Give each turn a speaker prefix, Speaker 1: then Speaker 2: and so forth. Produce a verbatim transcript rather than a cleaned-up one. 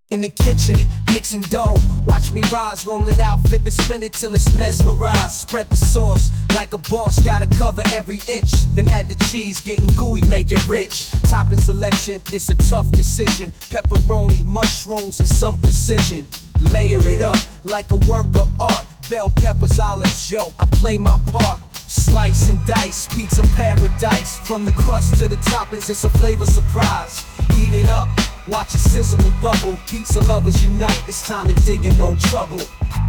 Speaker 1: In the kitchen, mixing dough. Watch me rise, roll it out, flip it, spin it till it's mesmerized. Spread the sauce like a boss, gotta cover every inch. Then add the cheese, getting gooey, make it rich. Topping selection, it's a tough decision. Pepperoni, mushrooms, and some precision. Layer it up like a work of art. Bell peppers, olives, yo, I play my part. Slice and dice, pizza paradise. From the crust to the toppings, it's a flavor surprise. Eat it up, watch it sizzle and bubble. Pizza lovers unite, it's time to dig in, no trouble.